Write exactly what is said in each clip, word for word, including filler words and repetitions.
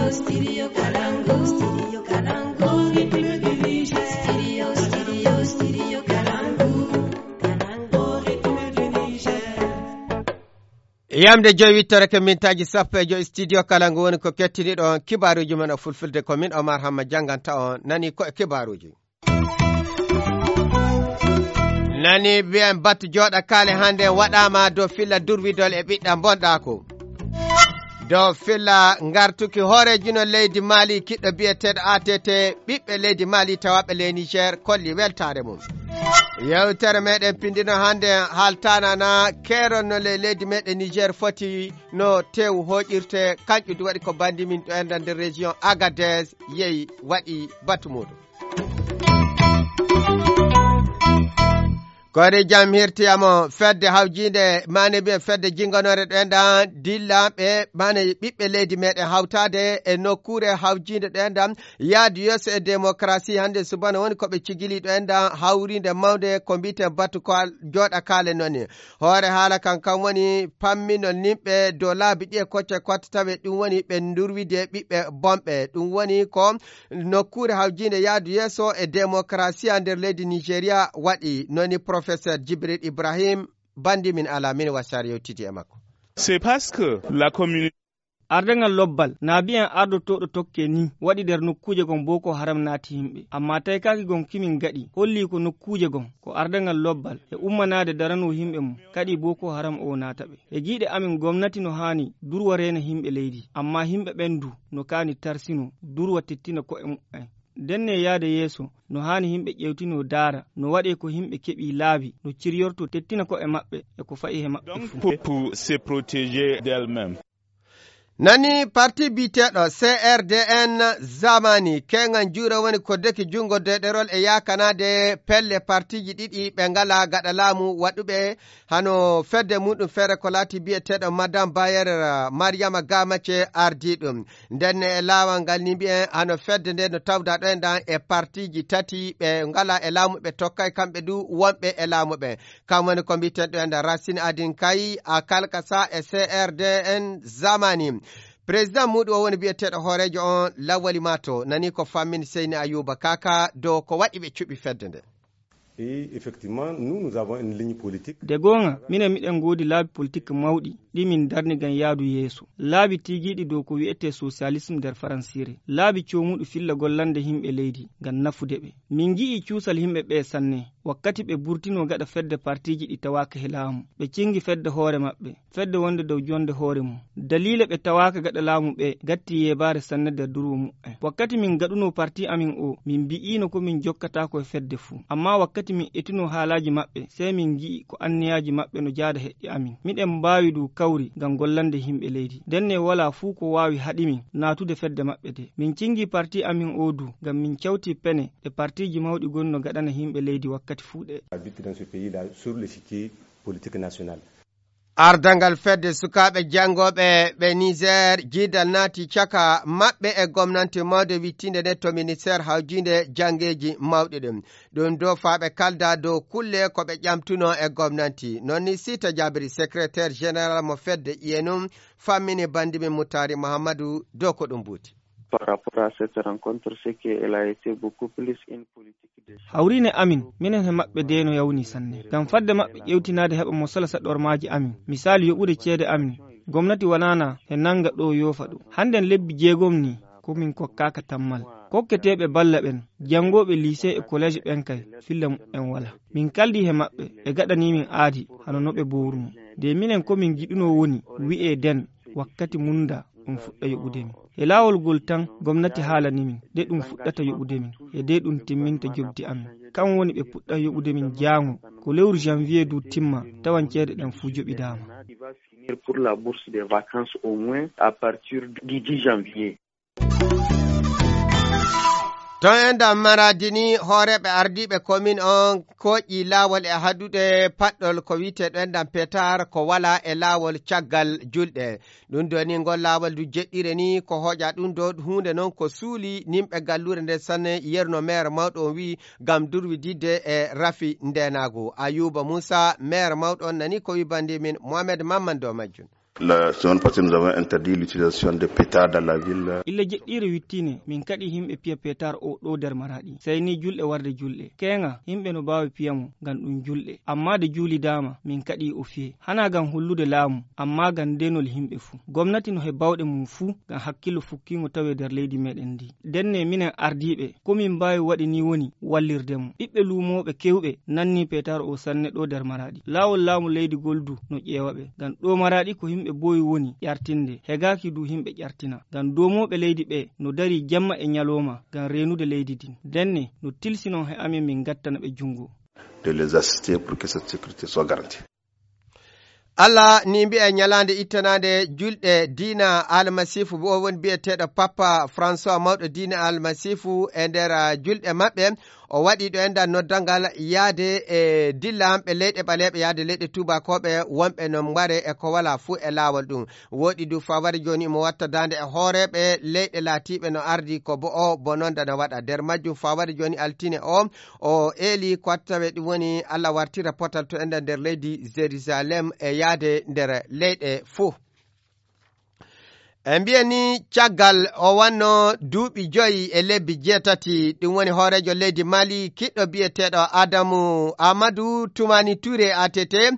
Studio, studio Kalangu. Studio Kalangu. Ritme du Niger. Studio, studio, studio Kalangu. Kalangu. Ritme du Niger. Yamde joyi wittore ke mintaji sappo e joyi studio Kalangu woni ko kettini ɗon kibaruji men o fulfulde ko min Omar Hamma janganta on nani ko e kibaruji. Nani biyen battu joɗa kale hande waɗama do filla durwidol e ɓiɗɗa bonɗako. Do filla ngartuki hoorejino leydi Mali kiɗɗo biyeteɗo A T T ɓiɓɓe leydi Mali tawaɓe le Niger kolli weltare mum. Yewtere meɗen pindino hande haltanana keronno le leydi meɗen Niger foti no tew hoƴirte kanƴu waɗi ko bandi min ɗo enda nder région Agadez yeyi waɗi batu muɗum. Kori jam hirtiyamo fedde hawjinde mane biyen fedde jinganore ɗo endan dillaɓe mane ɓiɓɓe leydi meɗen hawtade e nokkure hawjinde ɗo endan yaadu yesso e démocratie hande subana woni koɓe cigili ɗo endan hawrinde mawde ko mbiten batu ko joɗa kale nonni hoore haala kan kan woni pamminol nimɓe dow laabi ɗi e kocce kotte tawe ɗum woni ɓe durwide ɓiɓɓe bomɓe ɗum woni ko nokkure hawjinde yaadu yesso e démocratie ha nder leydi Nigéria waɗi noni professeur Djibril Ibrahim bandi min ala min wasar yewtidi e makko. C'est parce que la communauté ardengal lobbal na biyan ardotoɗo tokke ni waɗi nder nokkuje gon Boko Haram naati himɓe amma tawi kaki gon kimin gaɗi holli ko nokkuje gon ko ardengal lobbal e ummanade darano himɓe mum kadi Boko Haram o naataɓe e giiɗe amin gomnati no hani durwa rena himɓe leydi amma himɓe ɓendu no kani tarsino durwa tettina ko e mu'en denne yaade yeeso no hani himɓe ƴewtino daara no waɗe ko himɓe keɓi laabi no ciryorto tettina ko e maɓɓe e ko fayi he maɓɓe pour, pour se protéger d'elle-même. Nani parti biteɗo C R D N zamani kengan jura woni ko deki jungo dederol e yakanade pelle partiji ɗiɗi ɓe ngala gaɗa laamu waɗuɓe hano fedde muɗum feere ko laati biyeteɗo madame Bayer Mariama Gamace ardi ɗum ndenne e laawal ngal ni mbiyen hano fedde nde no tawda ɗo endan e partiji tati ɓe ngala e laamu ɓe tokkay kamɓe du wonɓe e laamu ɓe kam woni ko mbiten ɗo enda Racine Adin Kayi a kalkasa e C R D N zamani président muɗum o woni biyeteɗo hoorejo on Lawali Mato nani ko fammini Seyni Ayuba Kaka dow ko waɗi ɓe cuɓi fedde nde. Et effectivement, nous, nous avons une ligne politique. De gonga, minen miɗen godi laabi politique mawɗi ɗi min darni gan yaadu yeeso. Laabi tigiɗi dow ko wi'ete socialisme nder faransire. Laabi comuɗu filla gollande himɓe leydi gan nafude ɓe. Min gi'i cuusal himɓe ɓe sanne. Wakkati ɓe burtino gaɗa fedde partiji ɗi tawaka he laamu. Ɓe cingi fedde hoore maɓɓe. Fedde wonde dow jonde hoore mum. Dalila ɓe tawaka gaɗa laamu ɓe gatti yebare sanne nder durwo mu'en. Wakkati min gaɗuno parti amin o min mbi'ino ko min jokkata ko e fedde fuu. Amma wakkati min etino haalaji maɓɓe sey min gi'i ko anniyaji maɓɓe no jaada heƴƴi amin. Miɗen mbawi du kawri ngam gollande himɓe leydi. Denne wala fuu ko wawi haɗimin natude fedde maɓɓe de. Min cingi parti amin o du ngam min cawti pene e partiji mawɗi gonno gaɗana himɓe leydi wakkati fuuɗe. Habite dans ce pays là sur l'échiquier politique national. Ardangal fedde sukaɓe jangoɓe ɓe Niger jidal naati caka maɓɓe e gomnante mawde wittinde nde to ministére hawjinde jangeji mawɗi ɗum ɗum do faɓe kalda dow kulle ko ɓe ƴamtuno e gomnanti nonni Sita Jabiri secrétaire général mo fedde iyenum fammini bandimi Moutari Mahamadou dow ko ɗum buuti. Par rapport à cette rencontre, c'est qu'elle a été beaucoup plus une politique de... hawrine amin minen he maɓɓe de no yawni sanne ngam fadde maɓɓe ƴewtinade heɓa mo sala saɗormaji amin misali yoɓude ceede amin gomnati wanana he nanga ɗo yofa ɗo hannden lebbi jeegom ni komin kokkaka tammal kokketeɓe balla ɓen jangoɓe lycée e collège ɓen kay filla en wala min kaldi he maɓɓe e gaɗanimin aadi hano noɓe borumo de minen komin giɗuno woni wi'e den wakkati munda ɗum fuɗɗa yoɓudemin e laawol gol tan gomnati haalanimin de ɗum fuɗɗata yoɓudemin e de ɗum timminta jobdi amin kan woni ɓe puɗɗa yoɓudemin jaango ko lewru janvier du timma tawan ceede ɗen fuu joɓidama. Pour la bourse des vacances au moins à partir du dix janvier. ton enda maradini hooreɓe ardiɓe commune on koƴƴi laawol e hadude paɗɗol ko witeɗo endan petar ko wala e laawol caggal julɗe ɗum do ni ngol laawol du jeɗɗire ni ko hoƴa ɗum do hunde noon ko suuli nimɓe gallure nde sanne yerno maire mawɗo on wi gam durwididde e rafi ndenago Ayuba Moussa maire mawɗo on nani ko wi bandi min Mohamed Mamman do majjun. La semaine passée, nous avons interdit l'utilisation de pétards dans la ville. illa jeɗɗire wittine min kadi himɓe piya petar o ɗo nder maraɗi sai ni julɗe warde julɗe kenga himɓe no bawi piyamo ngam ɗum julɗe amma de juuli dama min kadi o fiye hana gam hullude laamu amma gam denol himɓe fuu gomnati no he bawɗe mum fuu gam hakkillo fukkimo tawe nder leydi meɗen ndi denne minen ardiɓe komin mbawi waɗi ni woni wallirdemo ɓiɓɓe lumoɓe kewɓe nanni petar o sanne ɗo nder maraɗi lawol laamu leydi goldu no ƴeewaɓe gam ɗo maraɗi ko himɓe boyi woni ƴartinde hegaki du himɓe ƴartina gam domoɓe leydi ɓe no dari jamma e ñalowma gam renude leydi din denne no tilsinon he amin min gattana ɓe jungo de les assister pour que cette sécurité soit garantie. Allah ni mbi'e ñalande ittanade julɗe diina almasifu bo woni bi'eteɗo papa François mawɗo diina almasifu e nder julɗe maɓɓe o waɗi ɗo enda noddangal yaade e dilla hamɓe leyɗe ɓaleɓe yaade leyɗe tubakoɓe wonɓe no mbare e ko wala fuu e laawol ɗum woɗi du fawari joni mo watta dande e hooreɓe leyɗe laatiɓe no ardi ko bo o bo noon dana waɗa nder majjum fawari joni altine o o eeli ko wattaɓe ɗum woni Allah wartira potal to enda nder leydi Jérusalem e yaade nder leyɗe fuu en mbiyani caggal o wanno duuɓi joyi e lebbi jeetati ɗum woni hoorejo leydi Mali kiɗɗo biyeteɗo Adamu Amadou Toumani Touré A T T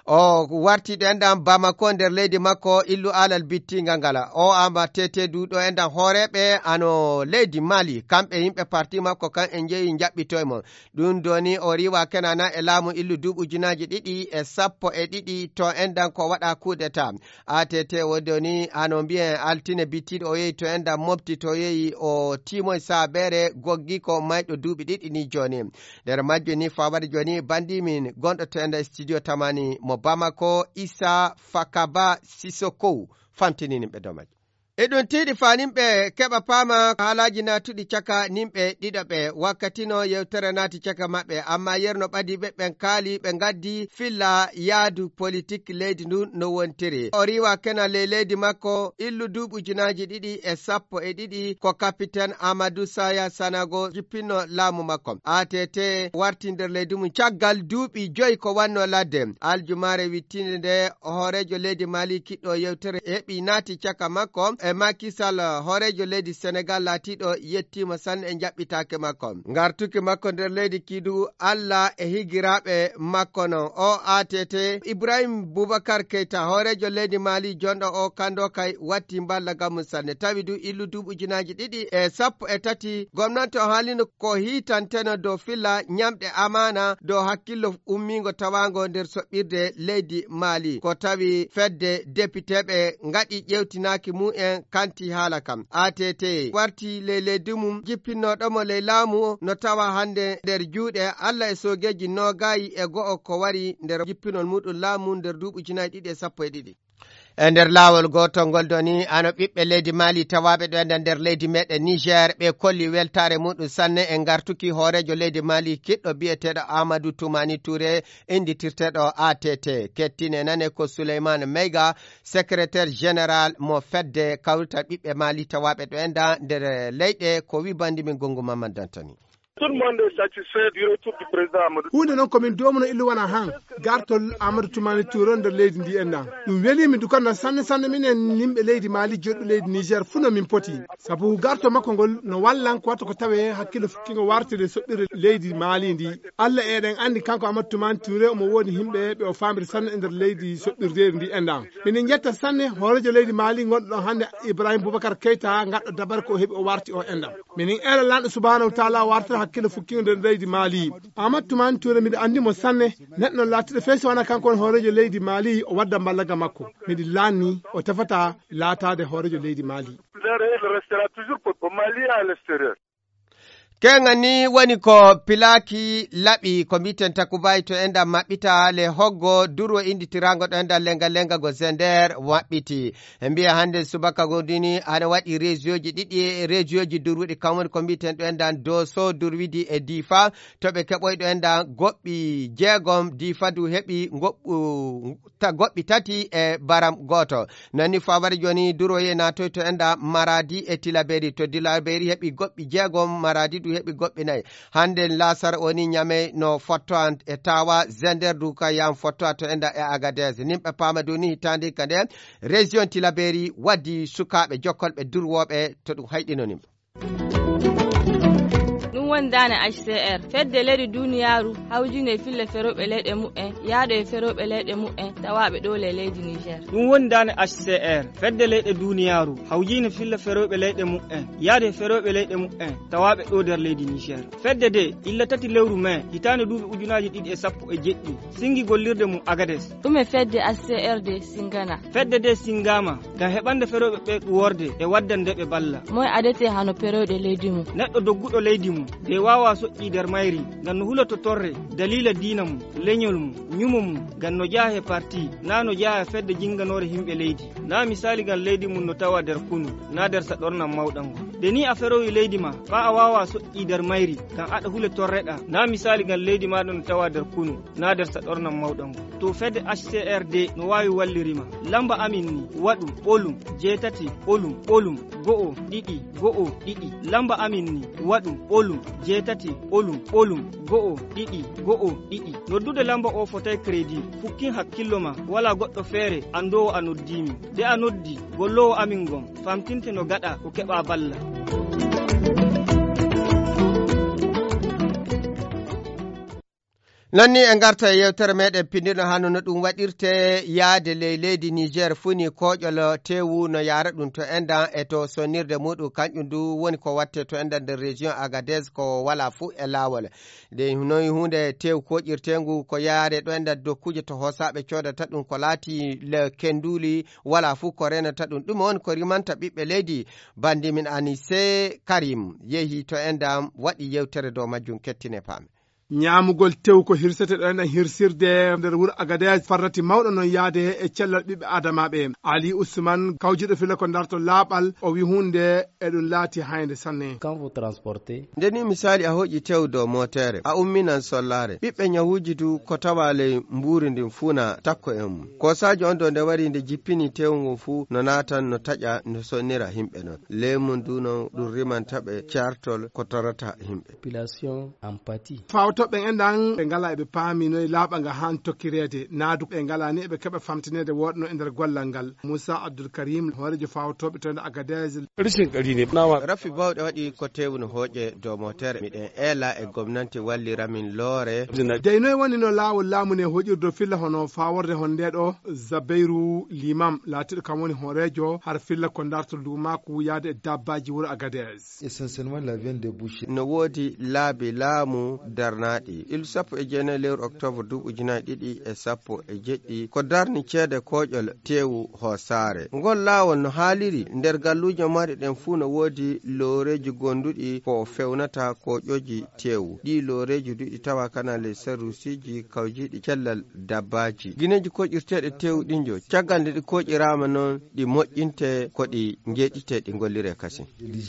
o wartiɗo enɗam Bamako nder leydi makko illu alal bittingal ngala o amba tete duɗo enɗam hooreɓe ano leydi Mali kamɓe yimɓe parti makko kan en jeeyi jaɓɓitoymo ɗum doni o riwa kenana e laamu illu duuɓujunaji ɗiɗi e sappo e ɗiɗi to enɗam ko waɗa coup d'état A T T o doni ano mbiyen altine bittiɗo o yehi to enɗam mofti to yehi o timoy sabere goggi ko mayɗo duuɓi ɗiɗi ni joni nder majjo ni fawari joni bandimin gonɗo to enda studio tamani mo Bamako Issa Fakaba Sissoko famtinini ɓe dow majjo e ɗum tiiɗi fanimɓe keɓa paama haalaji natuɗi caka nimɓe ɗiɗoɓe wakkatino yewtere naati caka maɓɓe amma yerno ɓadi ɓe ɓen kaali ɓe gaddi filla yaadu politique leydi ndu no wontiri o riwa kena ley leydi makko illu duuɓujunaji ɗiɗi e sappo e ɗiɗi ko capitaine Amadou Saya Sanogo jippinno laamu makko A T T warti nder leydi mum caggal duuɓi joyi ko wanno ladde aljumare wittinde nde hoorejo leydi Mali kiɗɗo yewtere heɓi naati caka makko e Macky Sall hoorejo leydi Sénégal laatiɗo yettima sanne e jaɓɓitake makko ngartuki makko nder leydi Kidu Allah e higiraɓe makko non o A T T Ibrahim Boubacar Keita hoorejo leydi Mali jonɗo o kando kay watti mballagam mum sanne tawi du illu duuɓujunaji ɗiɗi e sappo e tati gomnati o haalino ko hitanteno dow filla ñamɗe amana dow hakkillo ummigo tawango nder soɓɓirde leydi Mali ko tawi fedde députéɓe ngaɗi ƴewtinaki mu'en kanti haala kam A T T warti ley leydi mum jippinnoɗomo ley laamu no tawa hande nder juuɗe Allah e sogeji nogayi e go'o ko wari nder jippinol muɗum laamu nder duuɓujunaji ɗiɗi e sappo e ɗiɗi e nder laawol gotol ngol doni ano ɓiɓɓe leydi Mali tawaɓe ɗo enda nder leydi meɗen Niger ɓe kolli weltare muɗum sanne e gartuki hoorejo leydi Mali kiɗɗo biyeteɗo Amadou Toumani Touré inditirteɗo A T T kettine nane ko Souleymane Meiga secrétaire général mo fedde kawrital ɓiɓɓe Mali tawaɓe ɗo enda nder leyɗe ko wi bandi min Gongo Mamadou Dantani. Tout le monde est satisfait du retour du président Amadou. Hunde noon komin domuno illu wona han gartol Amadou Toumani Touré nder leydi ndi enɗam ɗum welimi dukanna sanne sanne minen yimɓe leydi Mali joɗɗo leydi Niger fu no min poti sabu garto makko ngol no wallan ko watta ko tawe hakkille fukkigo wartide soɓɓire leydi Mali ndi Allah eɗen andi kanko Amadou Toumani Touré omo woni himɓe ɓe o famiri sanne e nder leydi soɓɓirdeedi ndi enɗam minen jetta sanne hoorejo leydi Mali gonɗo ɗon hande Ibrahim Boubacar Keita gaɗɗo dabare ko heeɓi o warti o enɗam minin ela lanɗo subhanahu wa taala wartata hakkille fukkigo nder leydi Mali Amadou Toumani Touré miɗa andimo sanne neɗɗo laatiɗo feesi wona kanko on hoorejo leydi Mali o wadda ballaga makko miɗi lanni o tefata laatade hoorejo leydi Mali. kenga ni woni ko pilaki laɓi ko mbiten Takubayi to enda maɓɓita le hoggo durwo inditirango ɗo enda lenga lenga go Zender maɓɓiti e mbiya hande subaka godini ana waɗi régioji ɗiɗi régioji durwuɗi kamwoni ko mbiten ɗo enda Doso Durwidi e Difa to ɓe keɓoy ɗo enda goɓɓi jeegom Difa du heɓi goɓɓu ta goɓɓi tati e baram goto nani fawari joni durwoye natoy to enda Maradi e Tilaberi to Tilaberi heɓi goɓɓi jeegom Maradi du ɗiɗi heɓi goɓɓe nayi hande lasar oni nyame no fotto an e tawa zender duka yam fotto to enda e Agadez nimɓe pama doni hitande kande région Tilaberi waddi sukaɓe jokkolɓe durwoɓe to ɗum hayɗino nimɓe ɗum wondane H C R fedde leydi duniyaru hawjine fille feroɓe leyɗe mu'en yaaɗo e feroɓe leyɗe mu'en tawaɓe ɗo le leydi Niger ɗum wondane H C R fedde leyɗe duniyaru hawjine fille feroɓe leyɗe mu'en yaaɗo e feroɓe leyɗe mu'en tawaɓe ɗo nder leydi Niger fedde de illa tati lewru mai hitande duuɓi ujunaji ɗiɗi e sappo e jeɗɗi singi gollirde mum Agades ɗum e fedde H C R de singana fedde de singama ngam heɓande feroɓe ɓe ɗuworde e waddande ɓe balla moy adete hano feroɓe leydi mum neɗɗo dogguɗo leydi mum de wawa soƴƴi nder mayri ngam no huloto torre dalila diina mum leñol mum ñumo mum ngam no jaaha e parti na no jaaha e fedde jinganore himɓe leydi na misali ngam leydi mum no tawa nder kunu na nder saɗornam mawɗam ngo de ni a ferowi leydi ma fa a wawa soƴƴi nder mayri ngam aɗa hule torreɗa na misali ngam leydi maɗa no tawa nder kunu na nder saɗornam mawɗam ngo to fedde H C R D no wawi wallirima lamba amin ni waɗu ɓolum jeetati ɓolum ɓolum go'o ɗiɗi go'o ɗiɗi lamba amin ni waɗu ɓolum jeetati ɓolum ɓolum go'o ɗiɗi go'o ɗiɗi noddude lamba o fotay crédit fukkin hakkillo ma wala goɗɗo feere andowo a noddimi de a noddi gollowo amin gon famtinte no gaɗa ko keɓa balla nonni e garta e yewtere meɗen pindirno hanno no ɗum waɗirte yaade ley leydi Niger funi koƴol tewu no yara ɗum to endan e to sonnirde muɗum kanƴum du woni ko watte to endan nder région Agadez ko wala fuu e lawol de noyi hunde tewu koƴirtengu ko yaare ɗo endan dokkuje to hosaɓe codata ɗum ko laati le kenduli wala fuu ko renata ɗum ɗum woni ko rimanta ɓiɓɓe leydi bandi min Anise Karim yehi to endan waɗi yewtere dow majjum kettine paame ñamugol tew ko hirsete ɗo enɗan hirsirde nder wuuro Agadez farrati mawɗo noon yaade e cellal ɓiɓɓe adamaɓe Ali Ousmane kawjiɗo fila ko darto laaɓal o wi hunde eɗum laati hayde sanne quand vous transportez ndeni misali a hoƴi tew dow motere a umminan sollare ɓiɓɓe ñawuji du ko tawa ley mburi ndin fuuna takko en mum kosaji on do nde wari nde jippini tew ngun fuu no natan no taƴa no sonnira himɓe noon lemum du no ɗum rimantaɓe cartol ko torata himɓe population empathie toɓɓe enɗan ɓe ngala eɓe paami noye laaɓa nga han tokkirede naadu ɓe ngala ni eɓe keɓa famtinede woɗno e nder gollal ngal Moussa Abdoul Karim hoorejo fawtoɓe to nde Agadez rishin ƙari ne nawa rafi bawɗe waɗi ko tewno hooƴe dow motere miɗen eela e gomnati walliramin loore dey noye woni no laawol laamu ne hoƴirdo filla hono faworde hon ndeɗo Zabeyru Limam laatiɗo kam woni hoorejo har filla ko darto lumako yaade e dabbaji wuuro Agadez essentiellement la viande de bouche no woodi laabi laamu darna il sappo e jeenayi lewru octobre duuɓi ujunaji ɗiɗi e sappo e jeɗɗi ko darni ceede koƴol tewu hoosare ngol laawol no haaliri nder galluji maɗi ɗen fuu no woodi looreji gonduɗi ko fewnata koƴoji tewu ɗi looreji duɗi tawa kana ley sarusiji kawjiɗi cellal dabbaji guineji koƴirteɗe tewu ɗinjo caggal nde ɗi koƴirama noon ɗi moƴƴinte ko ɗi jeeɗite ɗi gollire kasi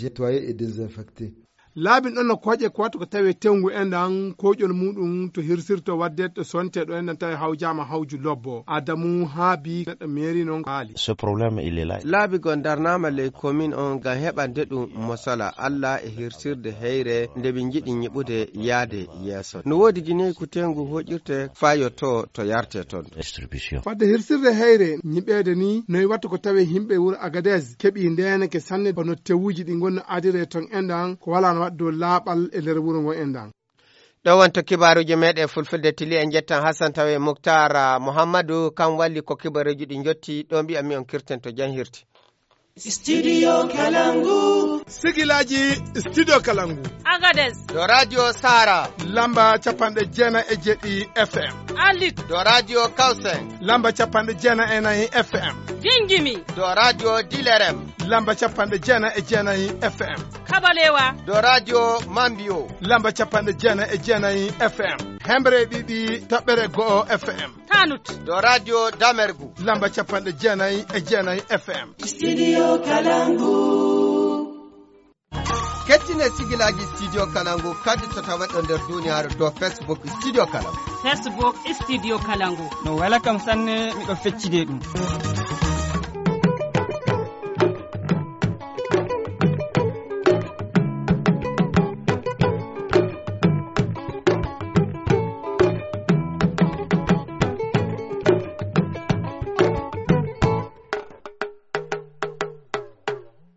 laabin ɗon no koƴe ko wattu ko tawi tewngu enɗan koƴol muɗum to hirsirto wadde to sonte ɗo enɗan tawi hawjama hawju lobbo Adamu haabi neɗɗo mairie noon haali ce problème il est là laabi gon darnama ley commune on ngam heɓande ɗum mosala Allah e hirsirde heyre nde ɓe jiiɗi ñiɓude yaade yeeso no woodi guineyi ko tengu hoƴirte fayoto to yarte toon distribution fadde hirsirde heyre ñiɓede ni noyi wattu ko tawi himɓe wuuro Agadez keeɓi ndeneke sanne hono tewuji ɗi gonno adire ton enɗan ko wala waddo laaɓal e nder wuro ngo enɗan ɗo wonto kibaruji meɗe fulfulde tili en jettan Hassan tawe Moukhtar Mouhammadou kam walli ko kibaruji ɗi jotti ɗo mbiya mi on kirten to janhirti Studio Kalangu sigilaji Studio Kalangu Agadez do radio Sara lamba capanɗe jeenayi e jeɗɗi F M Alit do radio Kausen lamba capanɗe jeenayi e nayyi F M Gingimi do radio Dilerem lamba capanɗe jeenayi e jeenayi F M Kabalewa do radio Mambio lamba capanɗe jeenayi e jeenayi F M hembre ɗiɗi toɓɓere go'o F M Tanut do radio Damergu lamba capanɗe jeenayi e jeenayi F M Studio Kalangu kettine sigilaji Studio Kalangu kadi to tawaɗo nder duniyaaru do Facebook Studio Kalangu Facebook Studio Kalangu no wala kam sanne miɗo feccide ɗum